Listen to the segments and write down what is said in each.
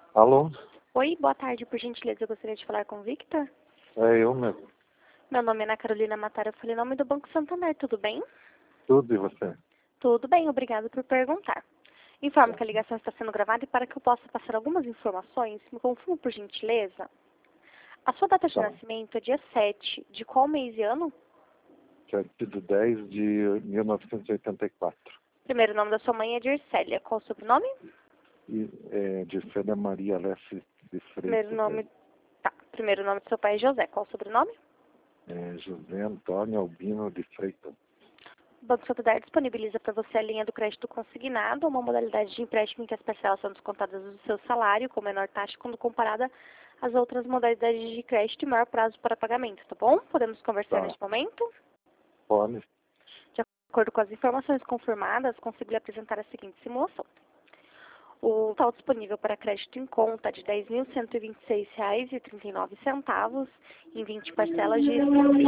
Alô? Oi, boa tarde. Por gentileza, eu gostaria de falar com o Victor. É eu mesmo. Meu nome é Ana Carolina Matara, eu falei em nome do Banco Santander, tudo bem? Tudo e você? Tudo bem, obrigado por perguntar. Informo que a ligação está sendo gravada e para que eu possa passar algumas informações, me confirma por gentileza. A sua data de Tá. nascimento é dia 7, de qual mês e ano? 7/10 de 1984. Primeiro nome da sua mãe é Dircélia, qual o sobrenome? E de Célia Maria Lesse de Primeiro Freitas. nome, tá. Primeiro nome do seu pai é José, qual o sobrenome? José Antônio Albino de Freitas. O Banco Santander disponibiliza para você a linha do crédito consignado, uma modalidade de empréstimo em que as parcelas são descontadas do seu salário, com menor taxa quando comparada às outras modalidades de crédito e maior prazo para pagamento, tá bom? Podemos conversar Tá. neste momento? Pode? De acordo com as informações confirmadas, consegui apresentar a seguinte simulação. O total disponível para crédito em conta de R$ 10.126,39 em 20 parcelas de R$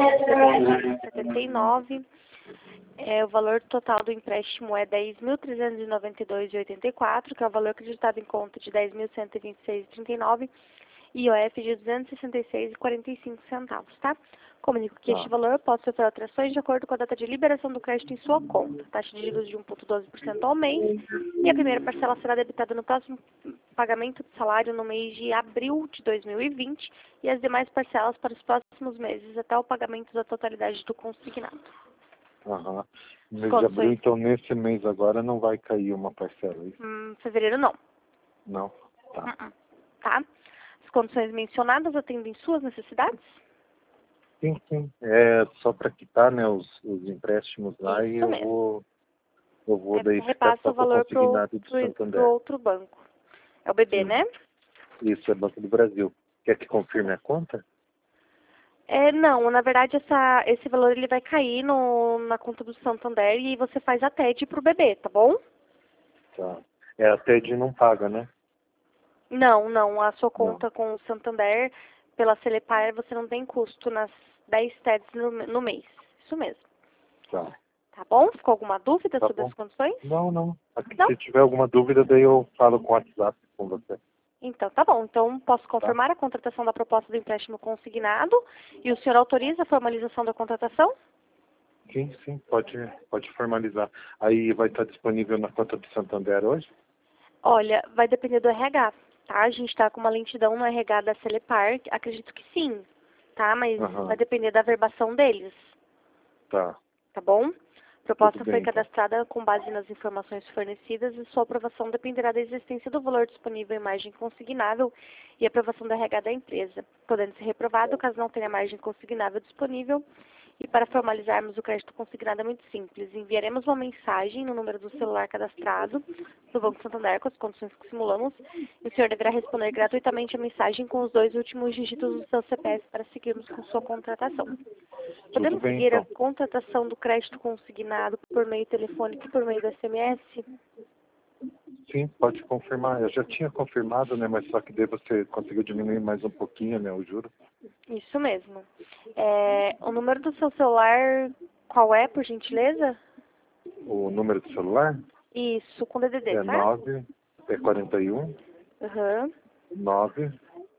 1.379. O valor total do empréstimo é R$ 10.392,84, que é o valor acreditado em conta de R$ 10.126,39 e IOF de R$ 266,45, tá? Comunico que este valor pode sofrer alterações de acordo com a data de liberação do crédito em sua conta. Taxa de juros de 1,12% ao mês e a primeira parcela será debitada no próximo pagamento de salário no mês de abril de 2020 e as demais parcelas para os próximos meses até o pagamento da totalidade do consignado. Aham. Mês de abril, então nesse mês agora não vai cair uma parcela, é isso? Fevereiro não. Não? Tá. Tá? As condições mencionadas atendem suas necessidades? Sim, sim. É só para quitar, né, os empréstimos lá e Isso eu mesmo. vou daí ficar Repassa só o com o valor consignado do pro Santander. outro banco. É o BB, Sim. né? Isso é Banco do Brasil. Quer que confirme a conta? Não, na verdade esse valor ele vai cair na conta do Santander e você faz a TED pro BB, tá bom? Tá. A TED não paga, né? Não, a sua Não. conta com o Santander pela Celepar você não tem custo nas 10 TEDs no mês. Isso mesmo. Tá. Tá bom? Ficou alguma dúvida Tá sobre bom. as condições? Não. Não? Se tiver alguma dúvida, daí eu falo com o WhatsApp com você. Então, tá bom. Então, posso Tá? confirmar a contratação da proposta do empréstimo consignado e o senhor autoriza a formalização da contratação? Sim. Pode formalizar. Aí vai estar disponível na conta do Santander hoje? Olha, vai depender do RH, tá? A gente está com uma lentidão no RH da Celepar, acredito que sim, tá? Mas vai depender da verbação deles, Tá. tá bom? A proposta Tudo foi bem, então. cadastrada com base nas informações fornecidas e sua aprovação dependerá da existência do valor disponível em margem consignável e aprovação do RH da empresa, podendo ser reprovado caso não tenha margem consignável disponível. E para formalizarmos o crédito consignado é muito simples. Enviaremos uma mensagem no número do celular cadastrado do Banco Santander com as condições que simulamos e o senhor deverá responder gratuitamente a mensagem com os 2 últimos dígitos do seu CPF para seguirmos com sua contratação. Tudo Podemos bem, seguir a então. contratação do crédito consignado por meio telefônico e por meio do SMS? Sim, pode confirmar. Eu já tinha confirmado, né? Mas só que daí você conseguiu diminuir mais um pouquinho, né? O juro. Isso mesmo. O número do seu celular, qual é, por gentileza? O número do celular Isso, com DDD, é tá? 41 Aham. 9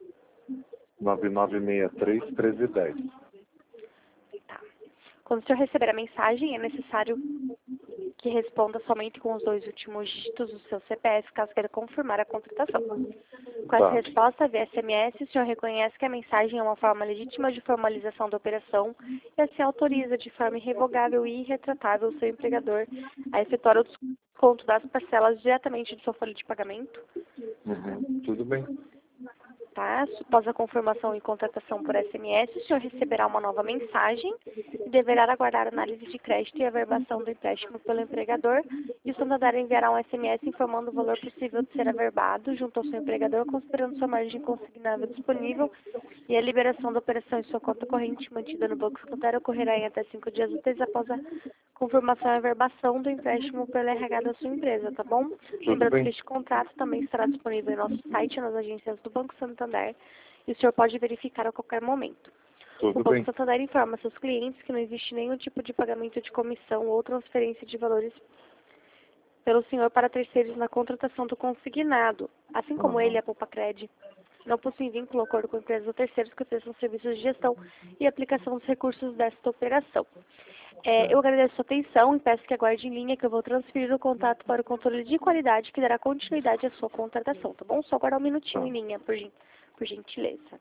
9963 1310. Tá. Quando o senhor receber a mensagem, é necessário que responda somente com os 2 últimos dígitos do seu CPF, caso queira confirmar a contratação. Com essa resposta via SMS, o senhor reconhece que a mensagem é uma forma legítima de formalização da operação e assim autoriza de forma irrevogável e irretratável o seu empregador a efetuar o desconto das parcelas diretamente de sua folha de pagamento. Tudo bem. Tá? Após a confirmação e contratação por SMS, o senhor receberá uma nova mensagem e deverá aguardar a análise de crédito e a averbação do empréstimo pelo empregador e o Santander enviará um SMS informando o valor possível de ser averbado junto ao seu empregador, considerando sua margem consignável disponível e a liberação da operação em sua conta corrente mantida no Banco Santander ocorrerá em até 5 dias úteis após a confirmação e averbação do empréstimo pelo RH da sua empresa, tá bom? Lembrando que este contrato também estará disponível em nosso site nas agências do Banco Santander e o senhor pode verificar a qualquer momento. O Banco Santander informa seus clientes que não existe nenhum tipo de pagamento de comissão ou transferência de valores pelo senhor para terceiros na contratação do consignado, assim como ele, a Poupa-Cred não possui vínculo ou acordo com empresas ou terceiros que prestam serviços de gestão e aplicação dos recursos desta operação. Eu agradeço a sua atenção e peço que aguarde em linha que eu vou transferir o contato para o controle de qualidade que dará continuidade à sua contratação, tá bom? Só aguardar um minutinho em linha, por gentileza.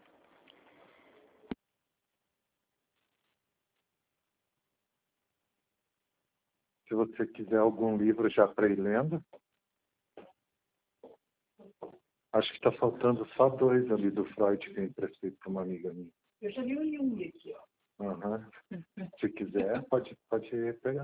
Se você quiser algum livro já para ir lendo, acho que está faltando só 2 ali do Freud que eu emprestei para uma amiga minha. Eu já li o Jung aqui, ó. Se quiser, pode pegar.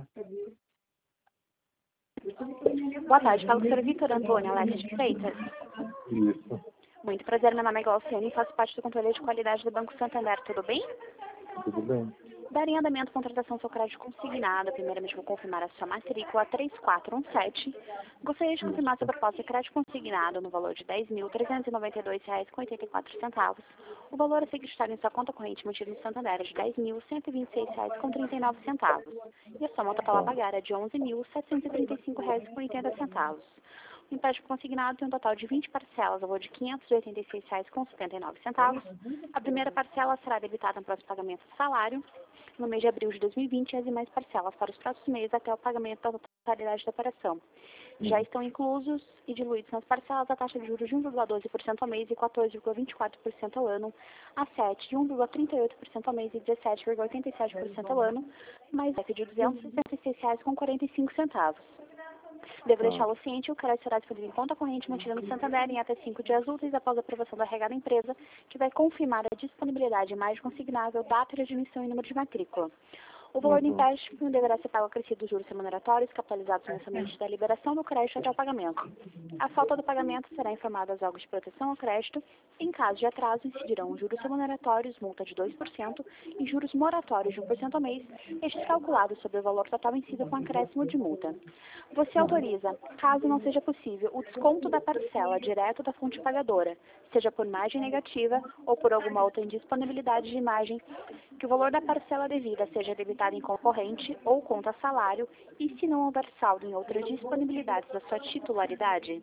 Boa tarde, falo com o Sr. Vitor Antônio Alessi de Freitas. Isso, Muito prazer, meu nome é Glauciane e faço parte do controle de qualidade do Banco Santander, tudo bem? tudo bem. Dar em andamento contratação do seu crédito consignado, primeiramente vou confirmar a sua matrícula 3417. Gostaria de confirmar sua proposta de crédito consignado no valor de R$ 10.392,84. O valor a ser acreditado em sua conta corrente mantida no Santander é de R$ 10.126,39. E a soma total a pagar é de R$ 11.735,80. O empréstimo consignado tem um total de 20 parcelas, ao valor de R$ 586,79. A primeira parcela será debitada no próximo pagamento do salário, no mês de abril de 2020, e as demais parcelas para os próximos meses até o pagamento da totalidade da operação. Já estão inclusos e diluídos nas parcelas a taxa de juros de 1,12% ao mês e 14,24% ao ano, a 7 de 1,38% ao mês e 17,87% ao ano, mais F de R$ 266,45. Devo deixá-lo ciente, o crédito será disponível em conta corrente mantida no Santander em até 5 dias úteis após a aprovação da regra da empresa, que vai confirmar a disponibilidade mais consignável, data de admissão e número de matrícula. O valor do empréstimo deverá ser pago acrescido dos juros remuneratórios, capitalizados mensalmente da liberação do crédito até o pagamento. A falta do pagamento será informada aos órgãos de proteção ao crédito. Em caso de atraso, incidirão os juros remuneratórios, multa de 2% e juros moratórios de 1% ao mês, estes calculados sobre o valor total vencido com acréscimo de multa. Você autoriza, caso não seja possível, o desconto da parcela direto da fonte pagadora, seja por margem negativa ou por alguma outra indisponibilidade de imagem, que o valor da parcela devida seja debitado em concorrente ou conta salário e se não houver saldo em outras disponibilidades da sua titularidade?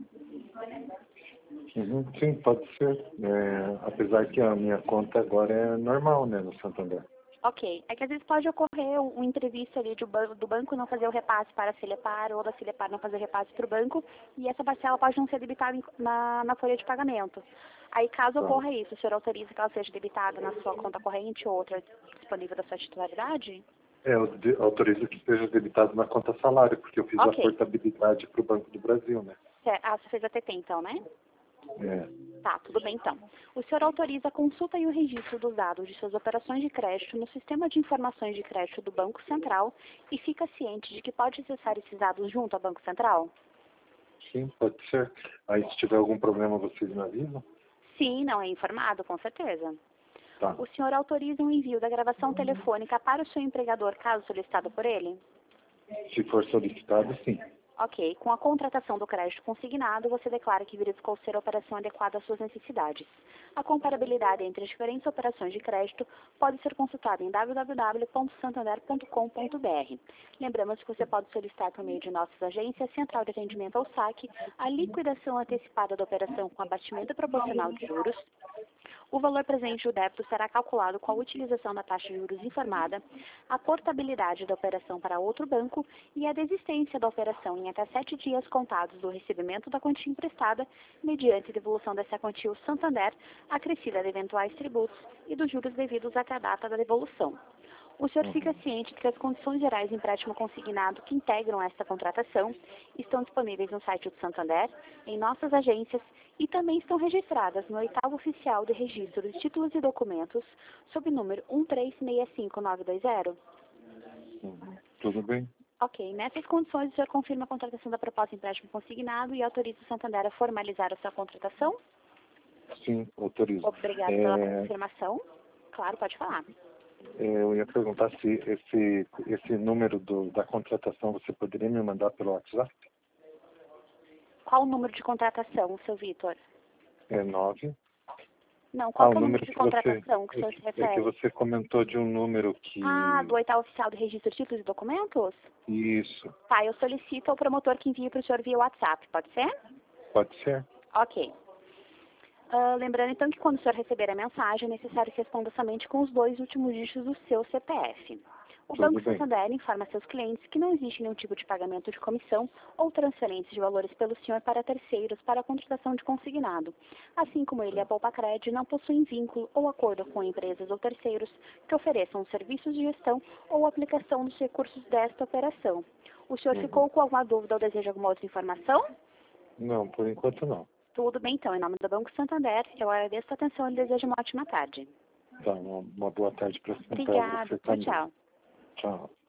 Sim, pode ser. Apesar que a minha conta agora é normal, né, no Santander. Ok. É que às vezes pode ocorrer um imprevisto ali do banco não fazer o repasse para a Filepar ou da Filepar não fazer o repasse para o banco e essa parcela pode não ser debitada na folha de pagamento. Aí, caso ocorra isso, o senhor autoriza que ela seja debitada na sua conta corrente ou outra disponível da sua titularidade? Eu autorizo que seja debitado na conta salário, porque eu fiz a portabilidade para o Banco do Brasil, né? Você fez a TT então, né? É. Tá, tudo bem então. O senhor autoriza a consulta e o registro dos dados de suas operações de crédito no Sistema de Informações de Crédito do Banco Central e fica ciente de que pode acessar esses dados junto ao Banco Central? Sim, pode ser. Aí, se tiver algum problema, vocês me avisam? Sim, não é informado, com certeza. Tá. O senhor autoriza o envio da gravação telefônica para o seu empregador, caso solicitado por ele? Se for solicitado, sim. Ok. Com a contratação do crédito consignado, você declara que verificou ser a operação adequada às suas necessidades. A comparabilidade entre as diferentes operações de crédito pode ser consultada em www.santander.com.br. Lembramos que você pode solicitar por meio de nossas agências, Central de Atendimento ao Saque, a liquidação antecipada da operação com abatimento proporcional de juros. O valor presente do débito será calculado com a utilização da taxa de juros informada, a portabilidade da operação para outro banco e a desistência da operação em até 7 dias contados do recebimento da quantia emprestada, mediante devolução dessa quantia ao Santander, acrescida de eventuais tributos e dos juros devidos até a data da devolução. O senhor fica ciente que as condições gerais de empréstimo consignado que integram esta contratação estão disponíveis no site do Santander, em nossas agências e também estão registradas no 8º Oficial de Registro de Títulos e Documentos, sob número 1365920? Tudo bem. Ok. Nessas condições, o senhor confirma a contratação da proposta de empréstimo consignado e autoriza o Santander a formalizar a sua contratação? Sim, autorizo. Obrigada pela confirmação. Claro, pode falar. Eu ia perguntar se esse número da contratação você poderia me mandar pelo WhatsApp? Qual o número de contratação, seu Vitor? É 9 Não, qual que é o o número número de que você... contratação que o senhor se É que refere? você comentou de um número que... Ah, do oitavo oficial do registro de títulos e documentos? Isso. Tá, eu solicito ao promotor que envie para o senhor via WhatsApp, pode ser? Pode ser? Ok. Lembrando então que quando o senhor receber a mensagem, é necessário que responda somente com os 2 últimos dígitos do seu CPF. O Tudo Banco bem. Santander informa seus clientes que não existe nenhum tipo de pagamento de comissão ou transferência de valores pelo senhor para terceiros para a contratação de consignado. Assim como ele e a Poupa-Cred não possuem vínculo ou acordo com empresas ou terceiros que ofereçam serviços de gestão ou aplicação dos recursos desta operação. O senhor ficou com alguma dúvida ou deseja alguma outra informação? Não, por enquanto não. Tudo bem, então. Em nome do Banco Santander, eu agradeço a atenção e desejo uma ótima tarde. Tá, uma boa tarde para você Obrigada. Tchau, também. tchau. Tchau.